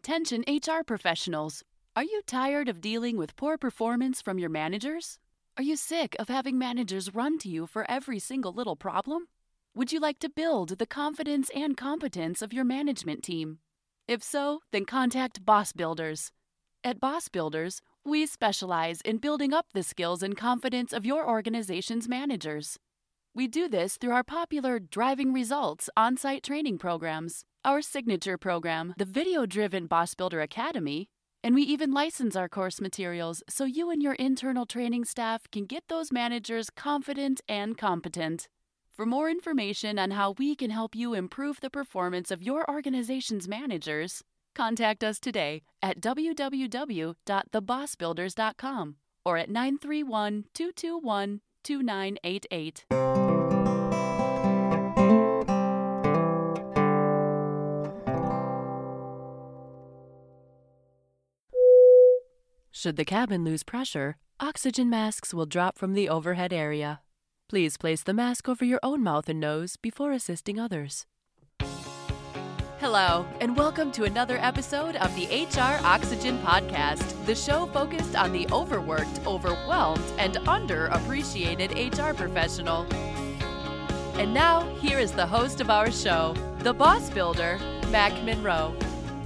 Attention HR professionals. Are you tired of dealing with poor performance from your managers? Are you sick of having managers run to you for every single little problem? Would you like to build the confidence and competence of your management team? If so, then contact Boss Builders. At Boss Builders, we specialize in building up the skills and confidence of your organization's managers. We do this through our popular Driving Results on-site training programs, our signature program, the video-driven Boss Builder Academy, and we even license our course materials so you and your internal training staff can get those managers confident and competent. For more information on how we can help you improve the performance of your organization's managers, contact us today at www.thebossbuilders.com or at 931-221-2988. Should the cabin lose pressure, oxygen masks will drop from the overhead area. Please place the mask over your own mouth and nose before assisting others. Hello, and welcome to another episode of the HR Oxygen Podcast, the show focused on the overworked, overwhelmed, and underappreciated HR professional. And now, here is the host of our show, the Boss Builder, Mac Monroe.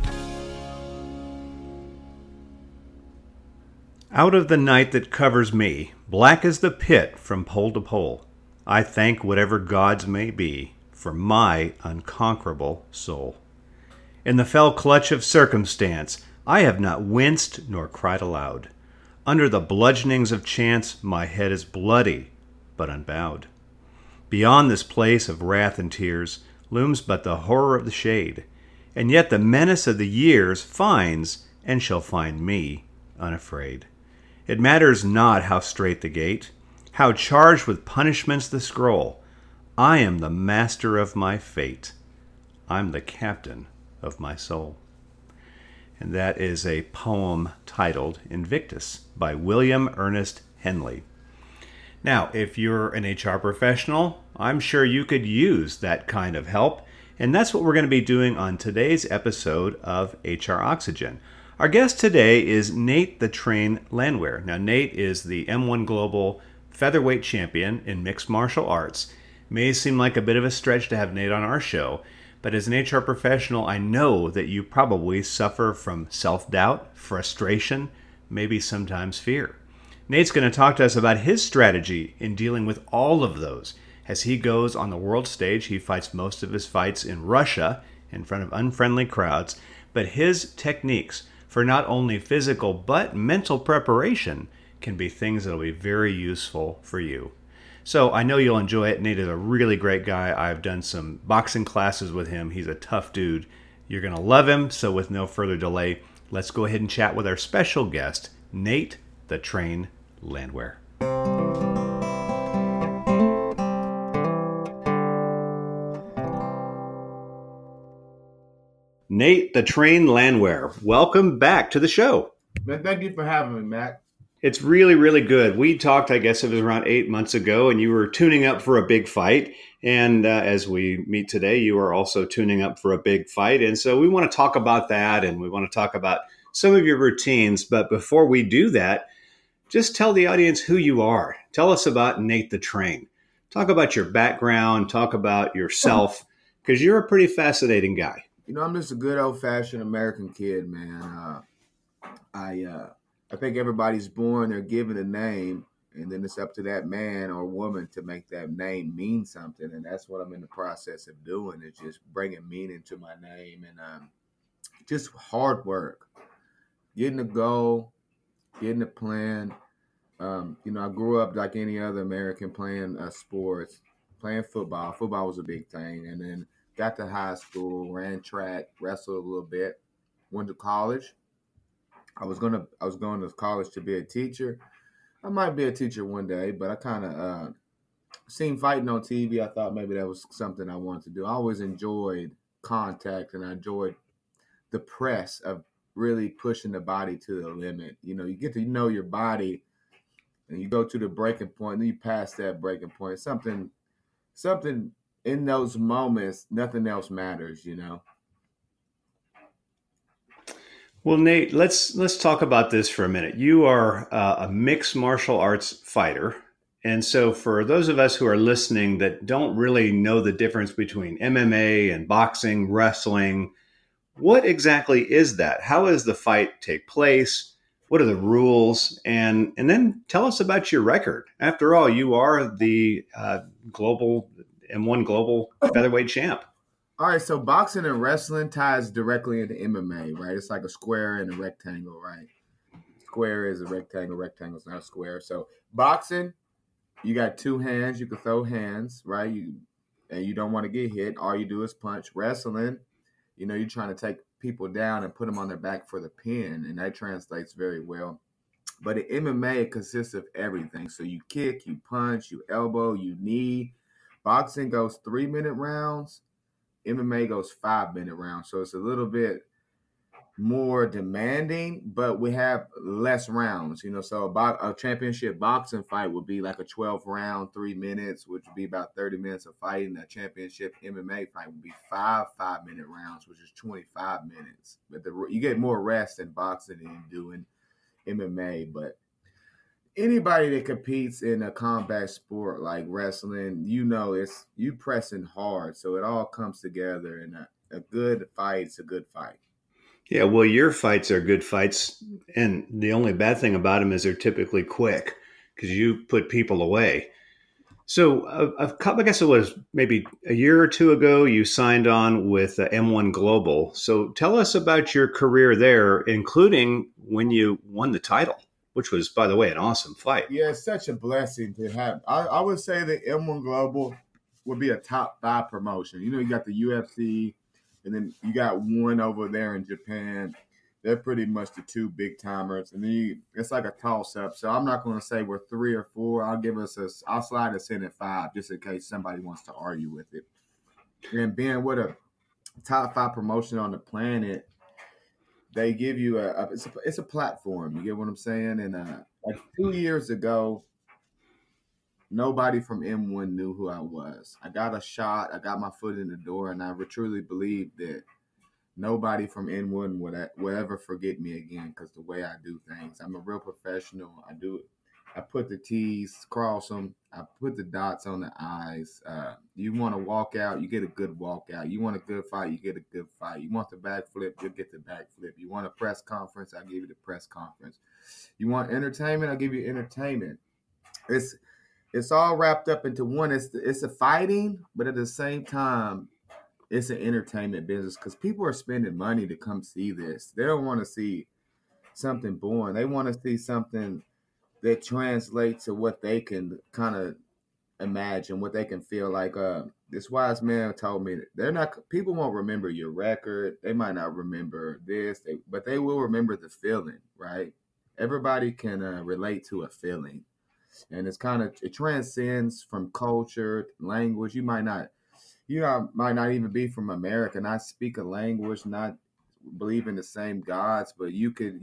Out of the night that covers me, black as the pit from pole to pole, I thank whatever gods may be for my unconquerable soul. In the fell clutch of circumstance, I have not winced nor cried aloud. Under the bludgeonings of chance, my head is bloody, but unbowed. Beyond this place of wrath and tears looms but the horror of the shade, and yet the menace of the years finds and shall find me unafraid. It matters not how strait the gate, how charged with punishments the scroll. I am the master of my fate. I'm the captain of my soul. And that is a poem titled Invictus by William Ernest Henley. Now, if you're an HR professional, I'm sure you could use that kind of help, and that's what we're going to be doing on today's episode of HR Oxygen. Our guest today is Nate the Train Landwehr. Now, Nate is the M1 Global featherweight champion in mixed martial arts. May seem like a bit of a stretch to have Nate on our show, but as an HR professional, I know that you probably suffer from self-doubt, frustration, maybe sometimes fear. Nate's going to talk to us about his strategy in dealing with all of those. As he goes on the world stage, he fights most of his fights in Russia in front of unfriendly crowds, but his techniques for not only physical but mental preparation can be things that will be very useful for you. So I know you'll enjoy it. Nate is a really great guy. I've done some boxing classes with him. He's a tough dude. You're going to love him. So with no further delay, let's go ahead and chat with our special guest, Nate the Train Landwehr. Nate the Train Landwehr, welcome back to the show. Man, thank you for having me, Mac. It's really, really good. We talked, I guess it was around 8 months ago, and you were tuning up for a big fight. And as we meet today, you are also tuning up for a big fight. And so we want to talk about that, and we want to talk about some of your routines. But before we do that, just tell the audience who you are. Tell us about Nate the Train. Talk about your background. Talk about yourself, because you're a pretty fascinating guy. You know, I'm just a good old-fashioned American kid, man. I think everybody's born, they're given a name, and then it's up to that man or woman to make that name mean something. And that's what I'm in the process of doing, is just bringing meaning to my name and just hard work, getting a goal, getting a plan. I grew up like any other American playing sports, playing football. Football was a big thing. And then got to high school, ran track, wrestled a little bit, went to college. I was going to college to be a teacher. I might be a teacher one day, but I kind of seen fighting on TV. I thought maybe that was something I wanted to do. I always enjoyed contact, and I enjoyed the press of really pushing the body to the limit. You know, you get to know your body, and you go to the breaking point, and then you pass that breaking point. Something in those moments, nothing else matters, you know. Well, Nate, let's talk about this for a minute. You are a mixed martial arts fighter, and so for those of us who are listening that don't really know the difference between MMA and boxing, wrestling, what exactly is that? How does the fight take place? What are the rules? And then tell us about your record. After all, you are the global M1 global featherweight champ. All right, so boxing and wrestling ties directly into MMA, right? It's like a square and a rectangle, right? Square is a rectangle, rectangle is not a square. So boxing, you got two hands, you can throw hands, right? And you don't want to get hit. All you do is punch. Wrestling, you're trying to take people down and put them on their back for the pin, and that translates very well. But in MMA, it consists of everything. So you kick, you punch, you elbow, you knee. Boxing goes 3-minute rounds. MMA goes 5-minute rounds. So it's a little bit more demanding, but we have less rounds. So a championship boxing fight would be like a 12 round, 3 minutes, which would be about 30 minutes of fighting. A championship MMA fight would be 5-minute rounds, which is 25 minutes. But you get more rest in boxing than you do in MMA. But anybody that competes in a combat sport like wrestling, it's you pressing hard. So it all comes together, and a good fight's a good fight. Yeah, well, your fights are good fights, and the only bad thing about them is they're typically quick because you put people away. So, I guess it was maybe a year or two ago you signed on with M1 Global. So, tell us about your career there, including when you won the title, which was, by the way, an awesome fight. Yeah, it's such a blessing to have. I would say that M1 Global would be a top 5 promotion. You got the UFC, and then you got one over there in Japan. They're pretty much the two big timers, and then it's like a toss up. So I'm not going to say we're 3 or 4. I'll slide us in at 5 just in case somebody wants to argue with it. And being with a top 5 promotion on the planet, they give you it's a platform. You get what I'm saying? And like 2 years ago, nobody from M1 knew who I was. I got a shot. I got my foot in the door, and I truly believe that nobody from M1 would ever forget me again because the way I do things. I'm a real professional. I put the T's, cross them. I put the dots on the I's. You want to walk out, you get a good walkout. You want a good fight, you get a good fight. You want the backflip, you'll get the backflip. You want a press conference, I'll give you the press conference. You want entertainment, I'll give you entertainment. It's all wrapped up into one. It's a fighting, but at the same time, it's an entertainment business because people are spending money to come see this. They don't want to see something boring. They want to see something that translates to what they can kind of imagine, what they can feel like. This wise man told me people won't remember your record. They might not remember this, but they will remember the feeling, right? Everybody can relate to a feeling. And it transcends from culture, language. You might not even be from America, not speak a language, not believe in the same gods, but you could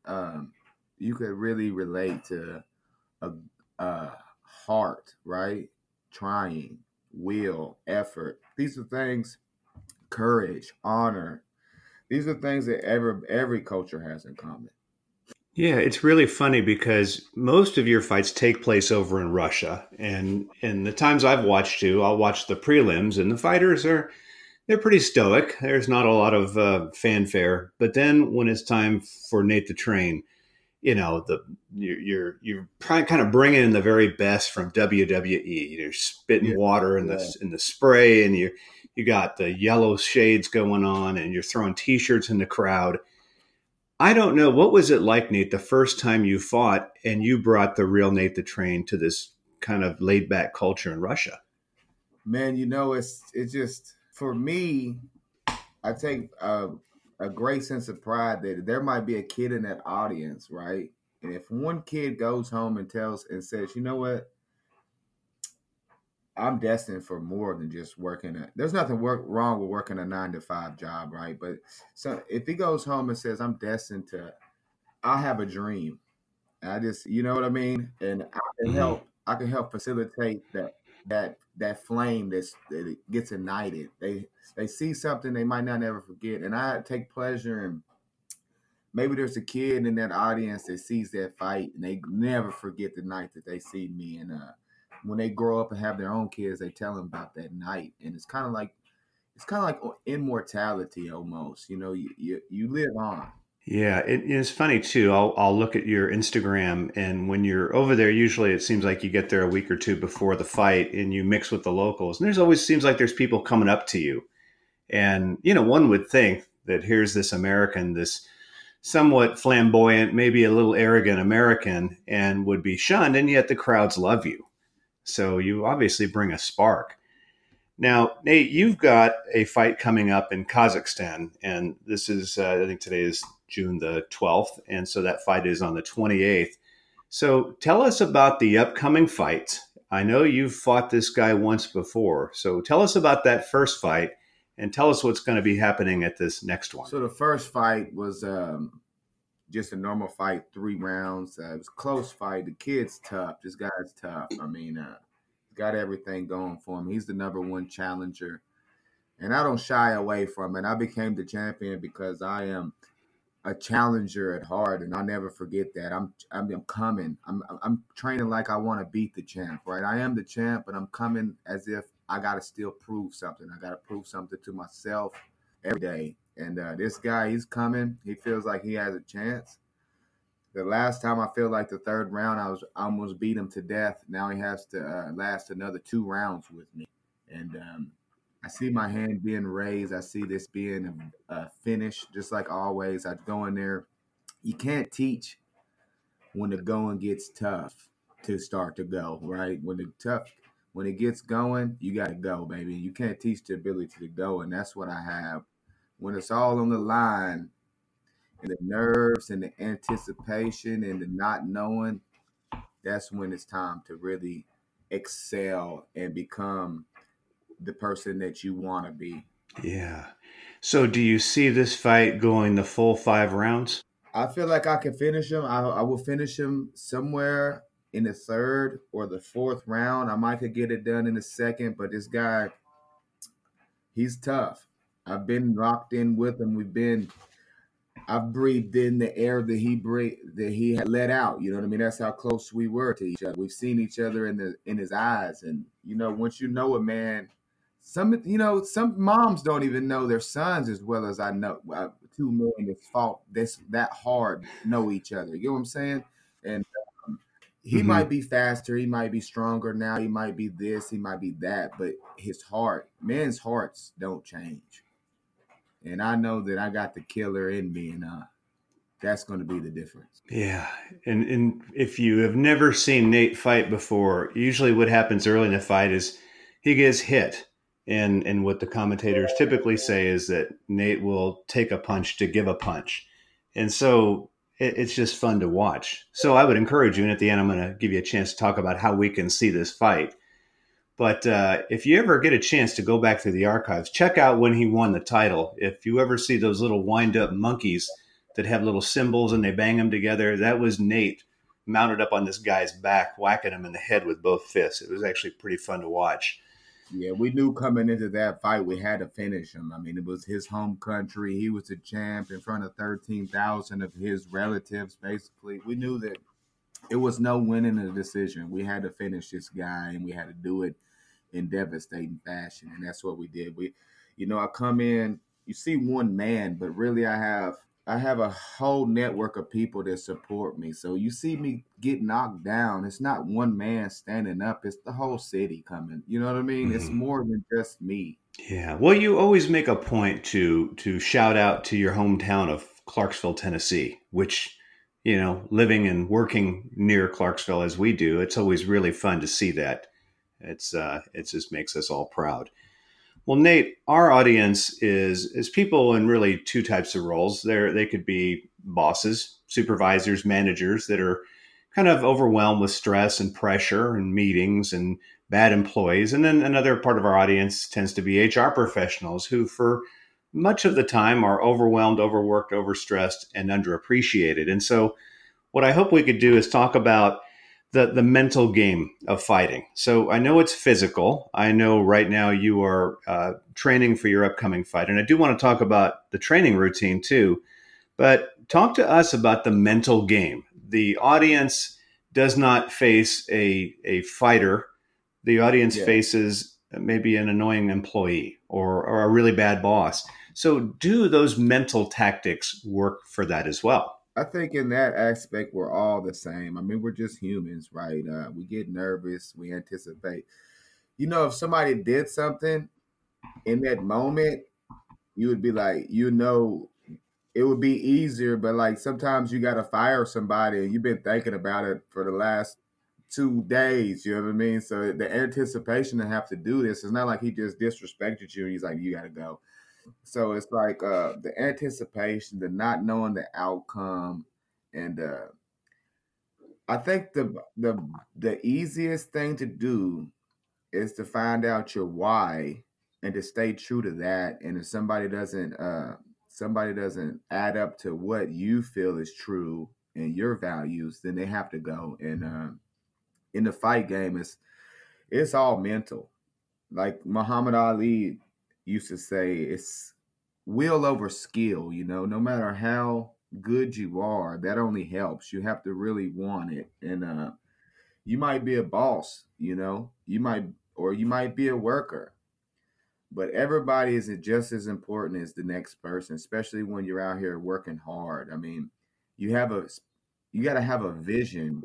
really relate to a heart, right? Trying, will, effort. These are things, courage, honor. These are things that every culture has in common. Yeah, it's really funny because most of your fights take place over in Russia, and in the times I've watched you, I'll watch the prelims, and the fighters they're pretty stoic. There's not a lot of fanfare, but then when it's time for Nate to train, you're kind of bringing in the very best from WWE. You're spitting water in the spray, and you got the yellow shades going on, and you're throwing T-shirts in the crowd. I don't know. What was it like, Nate, the first time you fought and you brought the real Nate the Train to this kind of laid back culture in Russia? Man, it's just, for me, I take a great sense of pride that there might be a kid in that audience, right? And if one kid goes home and says, you know what? I'm destined for more than just working. There's nothing wrong with working a 9-to-5 job, right? But so if he goes home and says, I have a dream. And I just, you know what I mean? And I can help facilitate that flame that it gets ignited. They see something they might not ever forget. And I take pleasure in maybe there's a kid in that audience that sees that fight and they never forget the night that they see me. And when they grow up and have their own kids, they tell them about that night. And it's kind of like immortality almost. You live on. Yeah, it's funny too. I'll look at your Instagram, and when you're over there, usually it seems like you get there a week or two before the fight, and you mix with the locals. And there's always seems like there's people coming up to you, and one would think that here's this American, this somewhat flamboyant, maybe a little arrogant American, and would be shunned, and yet the crowds love you. So you obviously bring a spark. Now, Nate, you've got a fight coming up in Kazakhstan, and this is, I think today is June the 12th, and so that fight is on the 28th. So tell us about the upcoming fight. I know you've fought this guy once before, so tell us about that first fight, and tell us what's going to be happening at this next one. So the first fight was just a normal fight, 3 rounds. It was a close fight. The kid's tough. This guy's tough. I mean, got everything going for him. He's the number one challenger, and I don't shy away from it. I became the champion because I am a challenger at heart, and I'll never forget that. I'm coming. I'm training like I want to beat the champ, right? I am the champ, but I'm coming as if I got to still prove something. I got to prove something to myself every day. And this guy, he's coming. He feels like he has a chance. The last time I feel like the third round, I almost beat him to death. Now he has to last another 2 rounds with me. And I see my hand being raised. I see this being a finish, just like always. I go in there. You can't teach when the going gets tough to start to go, right? When it gets going, you got to go, baby. You can't teach the ability to go, and that's what I have. When it's all on the line, and the nerves and the anticipation and the not knowing, that's when it's time to really excel and become the person that you want to be. Yeah. So do you see this fight going the full 5 rounds? I feel like I can finish him. I will finish him somewhere in the 3rd or the 4th round. I might could get it done in the 2nd, but this guy, he's tough. I've been locked in with him. I've breathed in the air that he had let out. You know what I mean? That's how close we were to each other. We've seen each other in his eyes. And, once you know a man, some moms don't even know their sons as well as I know. 2 men that's fought that hard know each other. You know what I'm saying? And he might be faster. He might be stronger now. He might be this. He might be that. But men's hearts don't change. And I know that I got the killer in me, and that's going to be the difference. Yeah. And if you have never seen Nate fight before, usually what happens early in the fight is he gets hit. And what the commentators typically say is that Nate will take a punch to give a punch. And so it's just fun to watch. So I would encourage you, and at the end, I'm going to give you a chance to talk about how we can see this fight. But if you ever get a chance to go back through the archives, check out when he won the title. If you ever see those little wind-up monkeys that have little cymbals and they bang them together, that was Nate mounted up on this guy's back, whacking him in the head with both fists. It was actually pretty fun to watch. Yeah, we knew coming into that fight we had to finish him. I mean, it was his home country. He was the champ in front of 13,000 of his relatives, basically. We knew that it was no winning the decision. We had to finish this guy, and we had to do it in devastating fashion, and that's what we did. I come in, you see one man, but really I have a whole network of people that support me. So you see me get knocked down, it's not one man standing up, it's the whole city coming. You know what I mean? It's more than just me. Yeah. Well, you always make a point to shout out to your hometown of Clarksville, Tennessee, which, living and working near Clarksville as we do, it's always really fun to see that. It just makes us all proud. Well, Nate, our audience is people in really 2 types of roles. They could be bosses, supervisors, managers that are kind of overwhelmed with stress and pressure and meetings and bad employees. And then another part of our audience tends to be HR professionals who, for much of the time, are overwhelmed, overworked, overstressed, and underappreciated. And so what I hope we could do is talk about the mental game of fighting. So I know it's physical. I know right now you are training for your upcoming fight. And I do want to talk about the training routine too. But talk to us about the mental game. The audience does not face a fighter. The audience faces maybe an annoying employee or a really bad boss. So do those mental tactics work for that as well? I think in that aspect, we're all the same. I mean, we're just humans, right? We get nervous, we anticipate. If somebody did something in that moment, you would be like, it would be easier, but like sometimes you got to fire somebody and you've been thinking about it for the last 2 days. You know what I mean? So the anticipation to have to do this, it's not like he just disrespected you and he's like, you got to go. So it's like the anticipation, the not knowing the outcome, and I think the easiest thing to do is to find out your why and to stay true to that. And if somebody doesn't add up to what you feel is true and your values, then they have to go. And in the fight game, it's all mental. Like Muhammad Ali used to say, it's will over skill. No matter how good you are, that only helps. You have to really want it. And you might be a boss, you might be a worker, but everybody is just as important as the next person, especially when you're out here working hard. I mean, you got to have a vision,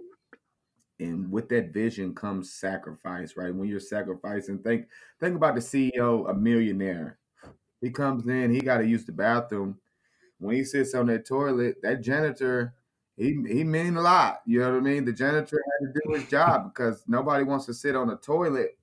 and with that vision comes sacrifice, right? When you're sacrificing, think about the CEO, a millionaire. He comes in, he got to use the bathroom. When he sits on that toilet, that janitor, he mean a lot. You know what I mean? The janitor had to do his job because nobody wants to sit on a toilet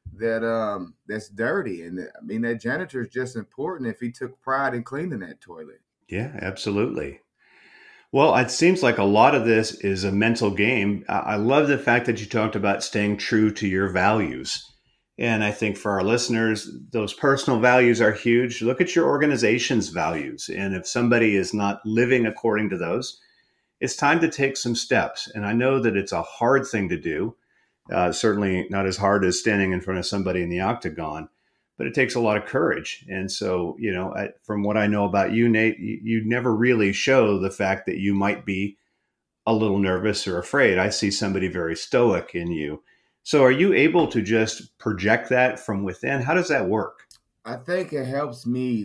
that's dirty. And I mean, that janitor is just important if he took pride in cleaning that toilet. Yeah, absolutely. Well, it seems like a lot of this is a mental game. I love the fact that you talked about staying true to your values. And I think for our listeners, those personal values are huge. Look at your organization's values. And if somebody is not living according to those, it's time to take some steps. And I know that it's a hard thing to do, certainly not as hard as standing in front of somebody in the octagon, but it takes a lot of courage. And so, from what I know about you, Nate, you never really show the fact that you might be a little nervous or afraid. I see somebody very stoic in you. So are you able to just project that from within? How does that work? I think it helps me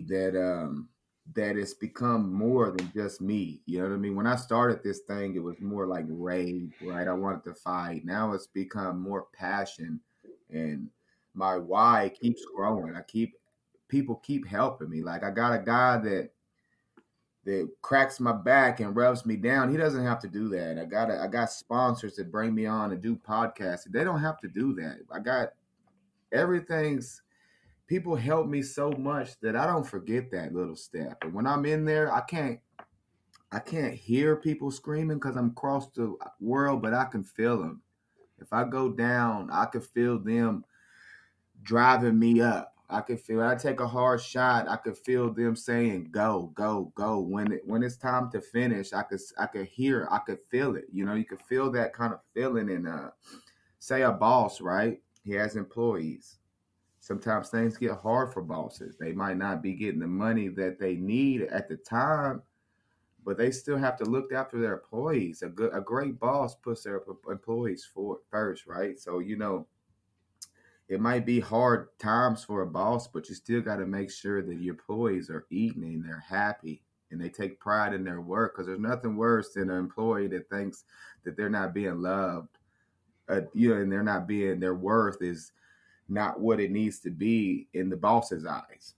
that it's become more than just me. You know what I mean? When I started this thing, it was more like rage, right? I wanted to fight. Now it's become more passion, and my why keeps growing. People keep helping me. Like I got a guy that cracks my back and rubs me down. He doesn't have to do that. I got sponsors that bring me on and do podcasts. They don't have to do that. I got everything's people help me so much that I don't forget that little step. And when I'm in there, I can't hear people screaming because I'm across the world, but I can feel them. If I go down, I can feel them driving me up. I take a hard shot, I could feel them saying, go, go, go. When it's time to finish, I could hear, I could feel it. You could feel that kind of feeling in say a boss, right? He has employees. Sometimes things get hard for bosses. They might not be getting the money that they need at the time, but they still have to look after their employees. A great boss puts their employees first, right? So, it might be hard times for a boss, but you still got to make sure that your employees are eating and they're happy and they take pride in their work, because there's nothing worse than an employee that thinks that they're not being loved, and their worth is not what it needs to be in the boss's eyes.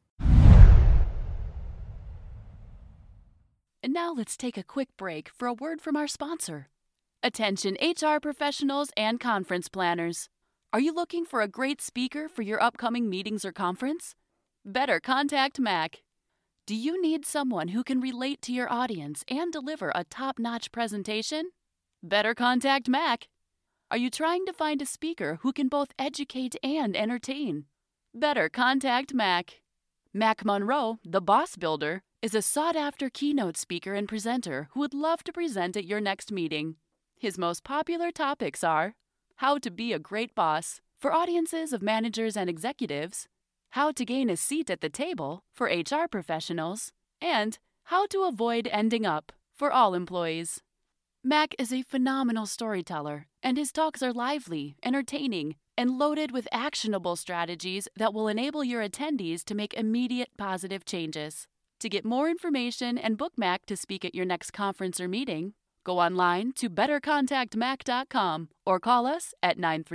And now let's take a quick break for a word from our sponsor. Attention HR professionals and conference planners. Are you looking for a great speaker for your upcoming meetings or conference? Better contact Mac. Do you need someone who can relate to your audience and deliver a top-notch presentation? Better contact Mac. Are you trying to find a speaker who can both educate and entertain? Better contact Mac. Mac Monroe, the Boss Builder, is a sought-after keynote speaker and presenter who would love to present at your next meeting. His most popular topics are how to be a great boss for audiences of managers and executives, how to gain a seat at the table for HR professionals, and how to avoid ending up for all employees. Mac is a phenomenal storyteller, and his talks are lively, entertaining, and loaded with actionable strategies that will enable your attendees to make immediate positive changes. To get more information and book Mac to speak at your next conference or meeting, go online to bettercontactmac.com or call us at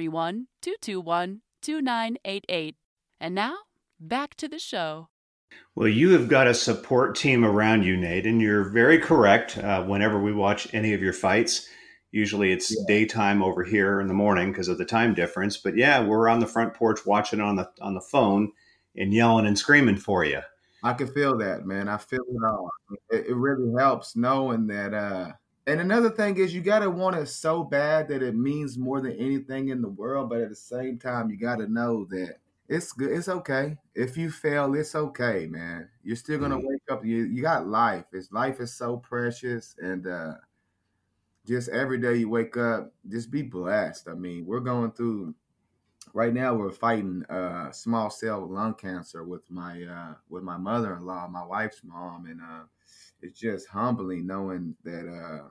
931-221-2988. And now, back to the show. Well, you have got a support team around you, Nate, and you're very correct. Whenever we watch any of your fights, usually it's daytime over here in the morning because of the time difference. But yeah, we're on the front porch watching on the phone and yelling and screaming for you. I can feel that, man. I feel it all. It really helps knowing that. And another thing is you got to want it so bad that it means more than anything in the world. But at the same time, you got to know that it's good. It's okay. If you fail, it's okay, man. You're still going to wake up. You got life. Life is so precious. And just every day you wake up, just be blessed. I mean, we're going through right now. We're fighting small cell lung cancer with my mother-in-law, my wife's mom, and it's just humbling knowing that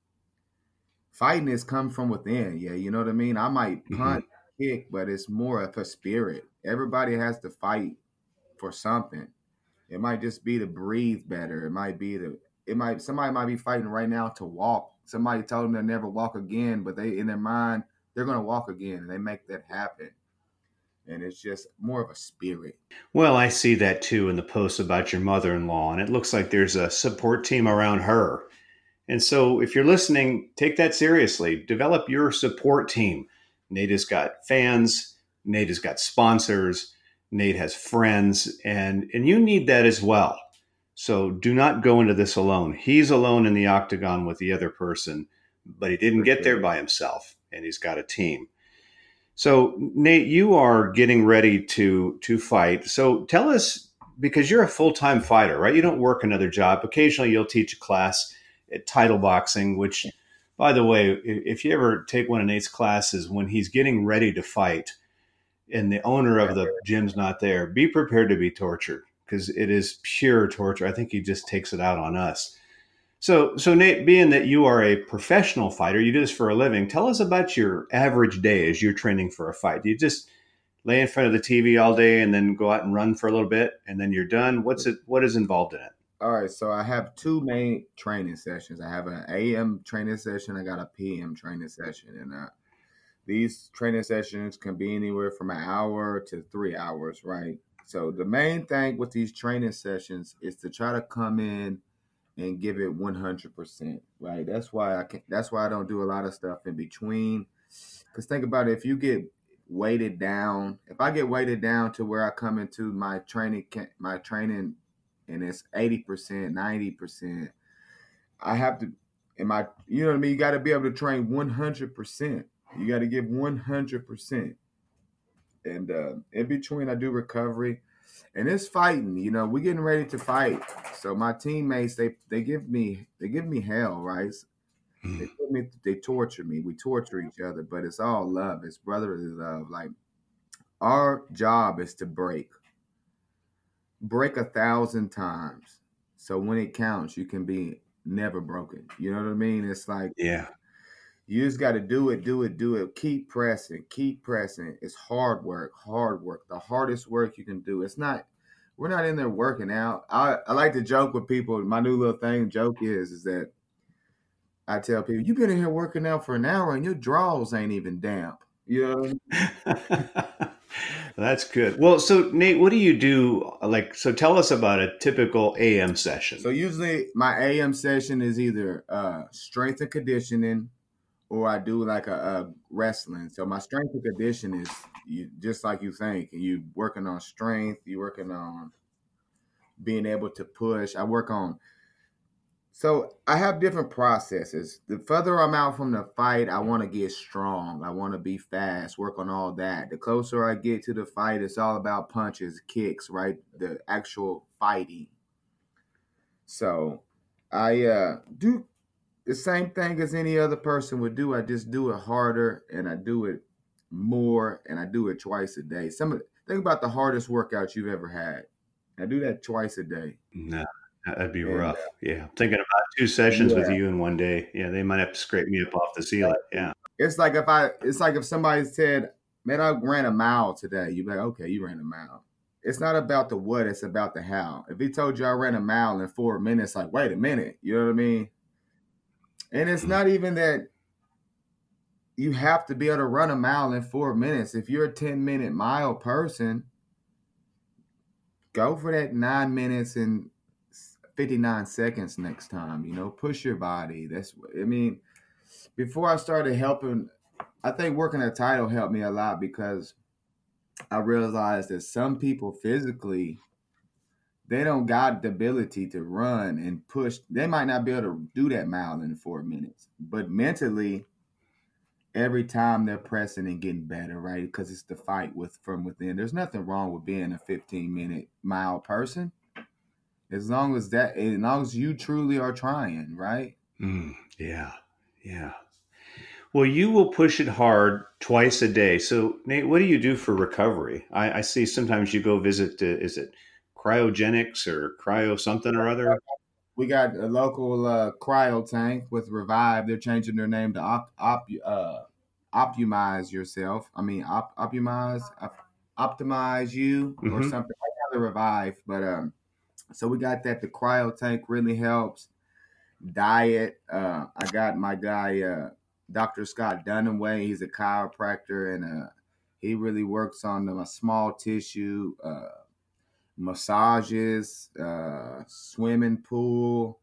fighting has come from within. Yeah, you know what I mean. I might punch, kick, but it's more of a spirit. Everybody has to fight for something. It might just be to breathe better. Somebody might be fighting right now to walk. Somebody told them they'll never walk again, but they in their mind they're going to walk again, and they make that happen. And it's just more of a spirit. Well, I see that too in the post about your mother-in-law, and it looks like there's a support team around her. And so if you're listening, take that seriously. Develop your support team. Nate has got fans. Nate has got sponsors. Nate has friends, and you need that as well. So do not go into this alone. He's alone in the octagon with the other person, but he didn't get there by himself, and he's got a team. So, Nate, you are getting ready to fight. So tell us, because you're a full-time fighter, right? You don't work another job. Occasionally you'll teach a class at Title Boxing, which, by the way, if you ever take one of Nate's classes, when he's getting ready to fight and the owner of the gym's not there, be prepared to be tortured because it is pure torture. I think he just takes it out on us. So Nate, being that you are a professional fighter, you do this for a living, tell us about your average day as you're training for a fight. Do you just lay in front of the TV all day and then go out and run for a little bit and then you're done? What is involved in it? All right, so I have two main training sessions. I have an AM training session. I got a PM training session. And these training sessions can be anywhere from an hour to 3 hours, right? So the main thing with these training sessions is to try to come in and give it 100%, right? That's why I don't do a lot of stuff in between. Because think about it, if you get weighted down, if I get weighted down to where I come into my training and it's 80%, 90%, I have to, you know what I mean? You got to be able to train 100%. You got to give 100%. And in between, I do recovery. And it's fighting, we're getting ready to fight. So my teammates, they give me hell, right? They torture me. We torture each other, but it's all love. It's brotherly love. Like our job is to break 1,000 times. So when it counts, you can be never broken. You know what I mean? It's like, you just got to do it. Keep pressing. It's hard work. The hardest work you can do. We're not in there working out. I like to joke with people. My new little joke is that I tell people, you've been in here working out for an hour and your drawers ain't even damp. You know what I mean? That's good. Well, so Nate, what do you do? So tell us about a typical AM session. So usually my AM session is either strength and conditioning, or I do like a wrestling. So my strength and conditioning is just like you think. You working on strength. You working on being able to push. So I have different processes. The further I'm out from the fight, I want to get strong. I want to be fast, work on all that. The closer I get to the fight, it's all about punches, kicks, right? The actual fighting. So I do the same thing as any other person would do. I just do it harder and I do it more and I do it twice a day. Think about the hardest workout you've ever had. I do that twice a day. No, That'd be And rough. Yeah. I'm thinking about 2 sessions with yeah, you in one day. Yeah, they might have to scrape me up off the ceiling. Yeah. it's like if somebody said, "Man, I ran a mile today." You'd be like, "Okay, you ran a mile." It's not about the what; it's about the how. If he told you I ran a mile in 4 minutes, like, wait a minute, you know what I mean? And it's Mhm. not even that you have to be able to run a mile in 4 minutes. If you're a 10-minute mile person, go for that 9 minutes and 59 seconds next time. Push your body. Before I started helping, I think working at Title helped me a lot because I realized that some people physically, they don't got the ability to run and push. They might not be able to do that mile in 4 minutes, but mentally, every time they're pressing and getting better, right? Because it's the fight from within. There's nothing wrong with being a 15-minute mile person, as long as you truly are trying, right? Yeah. Yeah. Well, you will push it hard twice a day. So, Nate, what do you do for recovery? I see sometimes you go visit, is it cryogenics or cryo something or other? We got a local cryo tank with Revive. They're changing their name to Optimize Yourself. Optimize You or Hmm. something like that. The Revive, but so we got that. The cryo tank really helps. Diet. I got my guy, Dr. Scott Dunaway. He's a chiropractor, and he really works on the small tissue, massages, swimming pool.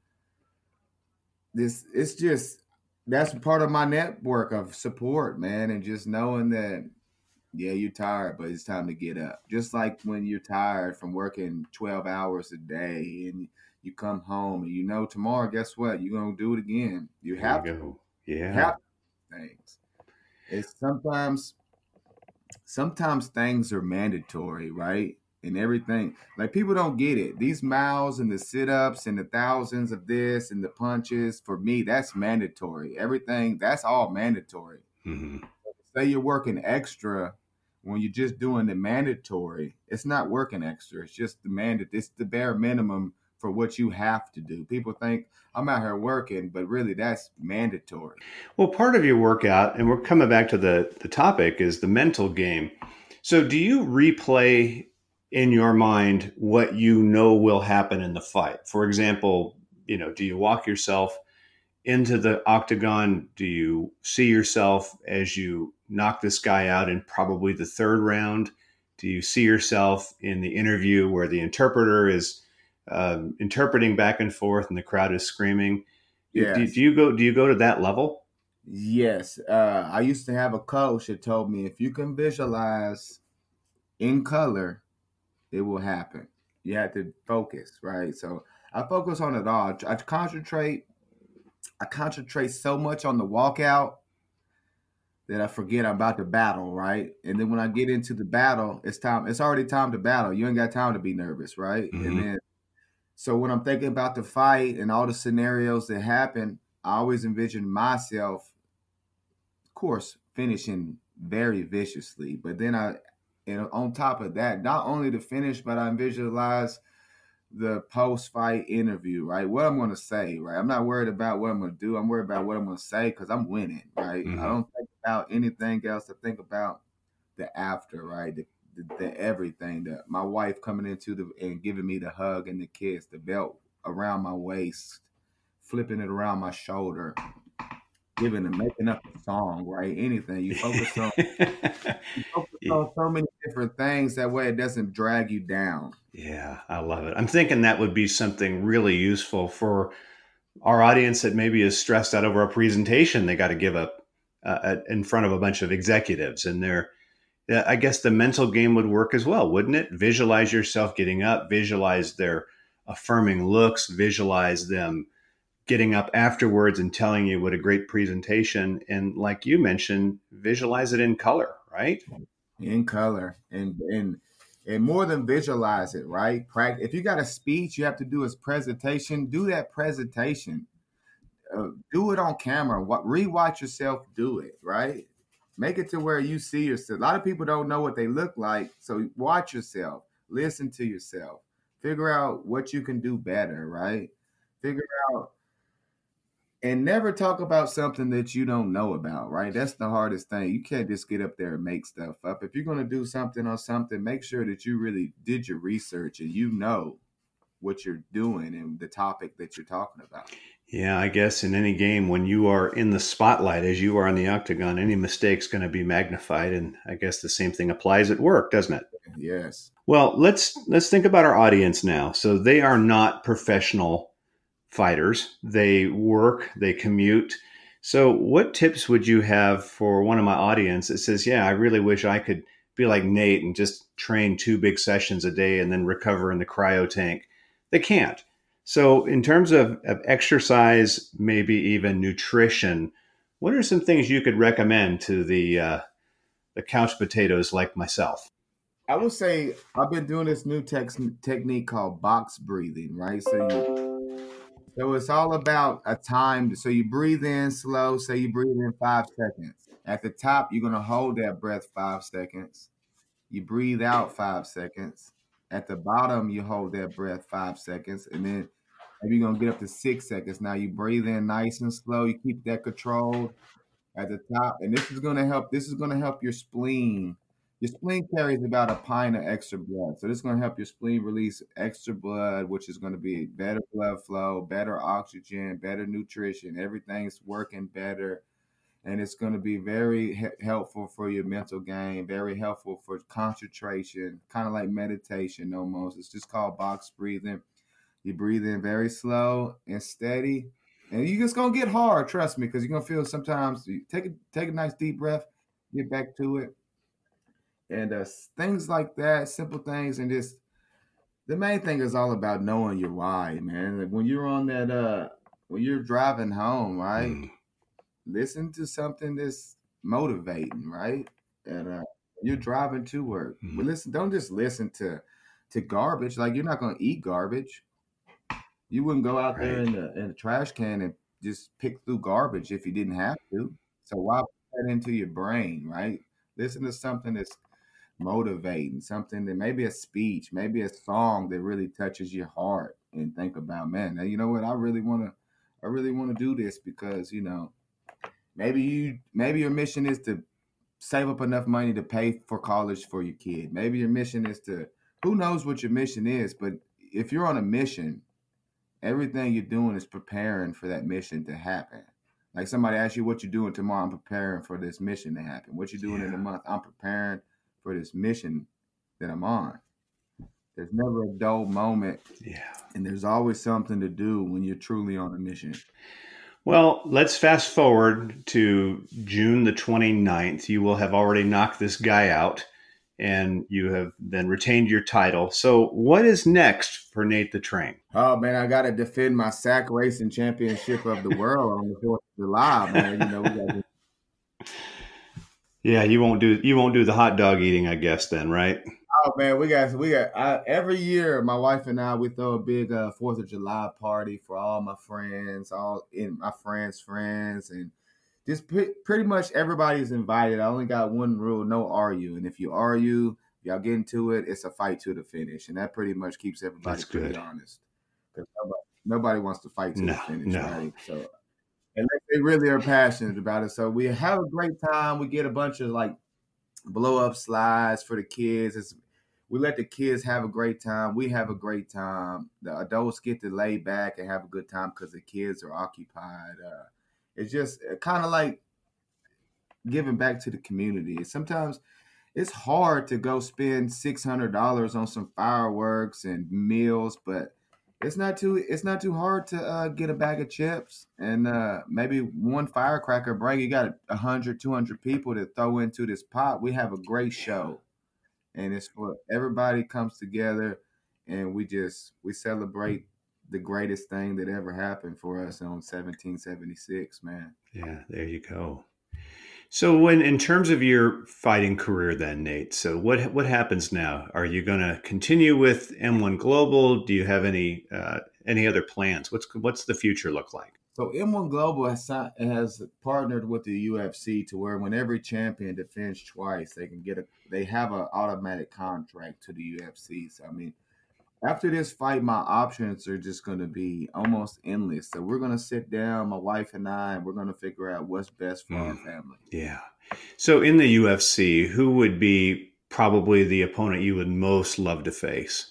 It's just that's part of my network of support, man, and just knowing that yeah, you're tired, but it's time to get up. Just like when you're tired from working 12 hours a day and you come home and tomorrow, guess what? You're gonna do it again. You There you have to go. Yeah. have things. It's sometimes things are mandatory, right? And everything. Like people don't get it. These miles and the sit-ups and the thousands of this and the punches, for me, that's mandatory. Everything, that's all mandatory. Hmm. Say you're working extra when you're just doing the mandatory, it's not working extra. It's just it's the bare minimum for what you have to do. People think I'm out here working, but really that's mandatory. Well, part of your workout, and we're coming back to the topic, is the mental game. So, do you replay in your mind what you know will happen in the fight? For example, do you walk yourself into the octagon? Do you see yourself as you knock this guy out in probably the third round? Do you see yourself in the interview where the interpreter is interpreting back and forth and the crowd is screaming? Yes. Do you go to that level? Yes. I used to have a coach that told me if you can visualize in color, it will happen. You have to focus, right? So I focus on it all. I concentrate so much on the walkout that I forget I'm about to battle, right? And then when I get into the battle, it's time. It's already time to battle. You ain't got time to be nervous, right? And Hmm. then so when I'm thinking about the fight and all the scenarios that happen, I always envision myself, of course, finishing very viciously. But then on top of that, not only the finish, but I visualize the post-fight interview, right? What I'm going to say, right? I'm not worried about what I'm going to do. I'm worried about what I'm going to say because I'm winning, right? I Hmm. don't think about anything else. I think about the after, right? The everything. My wife coming and giving me the hug and the kiss, the belt around my waist, flipping it around my shoulder, making up a song, right? Anything. You focus on so many different things. That way, it doesn't drag you down. Yeah, I love it. I'm thinking that would be something really useful for our audience that maybe is stressed out over a presentation they got to give up in front of a bunch of executives. And I guess the mental game would work as well, wouldn't it? Visualize yourself getting up, visualize their affirming looks, visualize them getting up afterwards and telling you what a great presentation. And like you mentioned, visualize it in color, right? In color and more than visualize it, right? If you got a speech you have to do a presentation, do that presentation. Do it on camera. Rewatch yourself do it, right? Make it to where you see yourself. A lot of people don't know what they look like, so watch yourself, listen to yourself, Figure out what you can do better, right? Figure out and never talk about something that you don't know about, right? That's the hardest thing. You can't just get up there and make stuff up. If you're going to do something on something, make sure that you really did your research and you know what you're doing and the topic that you're talking about. Yeah, I guess in any game, when you are in the spotlight, as you are in the octagon, any mistake's going to be magnified. And I guess the same thing applies at work, doesn't it? Yes. Well, let's think about our audience now. So they are not professional fighters. They work, they commute. So what tips would you have for one of my audience that says, yeah, I really wish I could be like Nate and just train 2 big sessions a day and then recover in the cryo tank? They can't. So in terms of exercise, maybe even nutrition, what are some things you could recommend to the couch potatoes like myself? I would say I've been doing this new technique called box breathing, right? So it's all about a time. So you breathe in slow. Say you breathe in 5 seconds. At the top, you're gonna hold that breath 5 seconds. You breathe out 5 seconds. At the bottom, you hold that breath 5 seconds, and then maybe you're gonna get up to 6 seconds. Now you breathe in nice and slow. You keep that controlled at the top, and this is gonna help. This is gonna help your spleen. Your spleen carries about a pint of extra blood, so this is gonna help your spleen release extra blood, which is gonna be better blood flow, better oxygen, better nutrition. Everything's working better, and it's going to be very helpful for your mental game, very helpful for concentration, kind of like meditation almost. It's just called box breathing. You breathe in very slow and steady, and you're just going to get hard, trust me, because you're going to feel sometimes you take a nice deep breath, get back to it, and things like that, simple things, and just the main thing is all about knowing your why, man. Like when you're on that when you're driving home, right? Mm. Listen to something that's motivating, right? And you're driving to work. But listen, don't just listen to garbage. Like you're not gonna eat garbage. You wouldn't go out there Right. in the trash can and just pick through garbage if you didn't have to. So why put that into your brain, right? Listen to something that's motivating, something that maybe a speech, maybe a song that really touches your heart, and think about, man, now you know what? I really want to do this because maybe your mission is to save up enough money to pay for college for your kid. Maybe your mission is to who knows what your mission is, but if you're on a mission, everything you're doing is preparing for that mission to happen. Like somebody asks you what you're doing tomorrow, I'm preparing for this mission to happen. What you're doing in a month, I'm preparing for this mission that I'm on. There's never a dull moment, Yeah. and there's always something to do when you're truly on a mission. Well, let's fast forward to June the 29th. You will have already knocked this guy out and you have then retained your title. So, what is next for Nate the Train? Oh man, I got to defend my sack racing championship of the world on the 4th of July, man. We got to. Yeah, you won't do the hot dog eating, I guess then, right? Oh man, we got every year. My wife and I we throw a big 4th of July party for all my friends, all in my friends, and just pretty much everybody's invited. I only got one rule: no argue. And if you argue, y'all get into it, it's a fight to the finish, and that pretty much keeps everybody That's pretty good. honest. Because nobody wants to fight to the No, finish, no. right? So, and they really are passionate about it. So we have a great time. We get a bunch of like blow up slides for the kids. We let the kids have a great time. We have a great time. The adults get to lay back and have a good time because the kids are occupied. It's just kind of like giving back to the community. Sometimes it's hard to go spend $600 on some fireworks and meals, but it's not too hard to get a bag of chips and maybe one firecracker. Bring you got 100, 200 people to throw into this pot. We have a great show, and it's for everybody comes together, and we celebrate the greatest thing that ever happened for us on 1776, man. Yeah, there you go. So, when in terms of your fighting career, then Nate, so what happens now? Are you going to continue with M1 Global? Do you have any other plans? What's the future look like? So M1 Global has partnered with the UFC to where when every champion defends twice, they have an automatic contract to the UFC. So I mean, After this fight, my options are just going to be almost endless. So we're going to sit down, my wife and I, and we're going to figure out what's best for our family. Yeah. So in the UFC, who would be probably the opponent you would most love to face?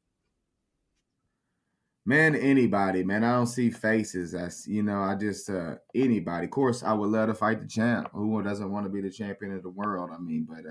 Man, anybody, man. I don't see faces. I just anybody. Of course, I would love to fight the champ. Who doesn't want to be the champion of the world? I mean, but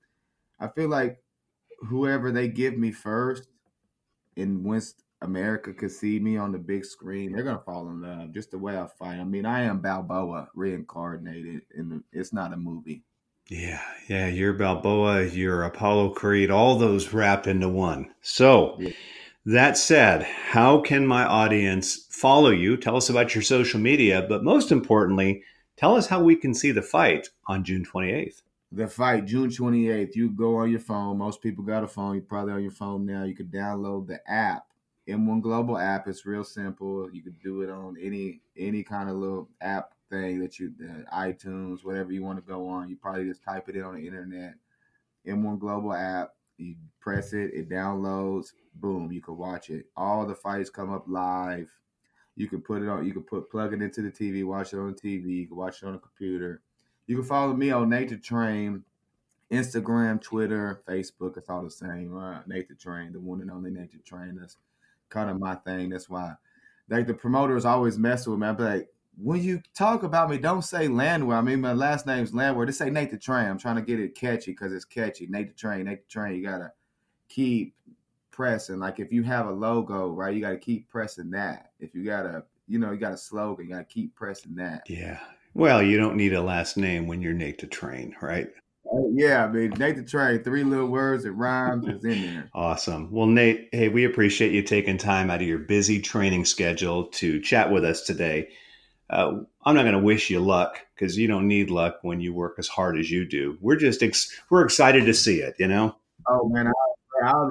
I feel like whoever they give me first, and once America could see me on the big screen, they're gonna fall in love. Just the way I fight. I mean, I am Balboa reincarnated, and it's not a movie. Yeah, you're Balboa, you're Apollo Creed, all those wrapped into one. So. Yeah. That said, how can my audience follow you? Tell us about your social media, but most importantly, tell us how we can see the fight on June 28th. The fight, June 28th, you go on your phone. Most people got a phone. You're probably on your phone now. You can download the app, M1 Global app. It's real simple. You can do it on any kind of little app thing that iTunes, whatever you want to go on. You probably just type it in on the internet, M1 Global app. You press it, it downloads, boom, you can watch it. All the fights come up live. You can put it on, plug it into the TV, watch it on the TV, you can watch it on the computer. You can follow me on Nate the Train, Instagram, Twitter, Facebook, it's all the same. Nate the Train, the one and only Nate the Train. That's kind of my thing. That's why the promoters always mess with me. I'm like, when you talk about me, don't say Landwehr. I mean, my last name's Landwehr. Just say Nate the Train. I'm trying to get it catchy because it's catchy. Nate the Train, Nate the Train. You got to keep pressing. Like if you have a logo, right, you got to keep pressing that. If you got you got a slogan, you got to keep pressing that. Yeah. Well, you don't need a last name when you're Nate the Train, right? Yeah, I mean, Nate the Train, 3 little words, it rhymes, it's in there. Awesome. Well, Nate, hey, we appreciate you taking time out of your busy training schedule to chat with us today. I'm not going to wish you luck because you don't need luck when you work as hard as you do. We're just we're excited to see it, Oh man, I'd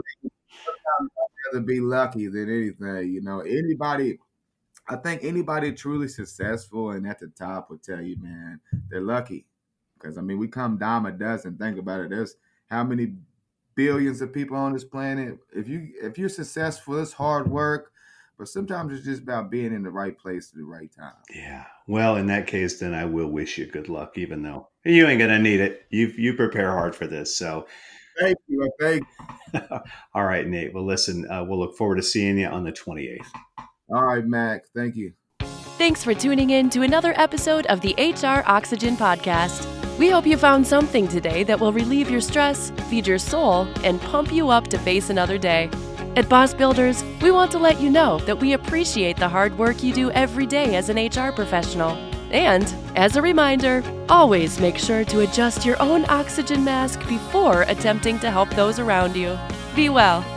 rather be lucky than anything. I think anybody truly successful and at the top will tell you, man, they're lucky. Because I mean, we come dime a dozen. Think about it. There's how many billions of people on this planet. If you're successful, it's hard work. But sometimes it's just about being in the right place at the right time. Yeah. Well, in that case, then I will wish you good luck, even though you ain't going to need it. You prepare hard for this. So thank you. All right, Nate. Well, listen, we'll look forward to seeing you on the 28th. All right, Mac. Thank you. Thanks for tuning in to another episode of the HR Oxygen Podcast. We hope you found something today that will relieve your stress, feed your soul, and pump you up to face another day. At Boss Builders, we want to let you know that we appreciate the hard work you do every day as an HR professional. And, as a reminder, always make sure to adjust your own oxygen mask before attempting to help those around you. Be well.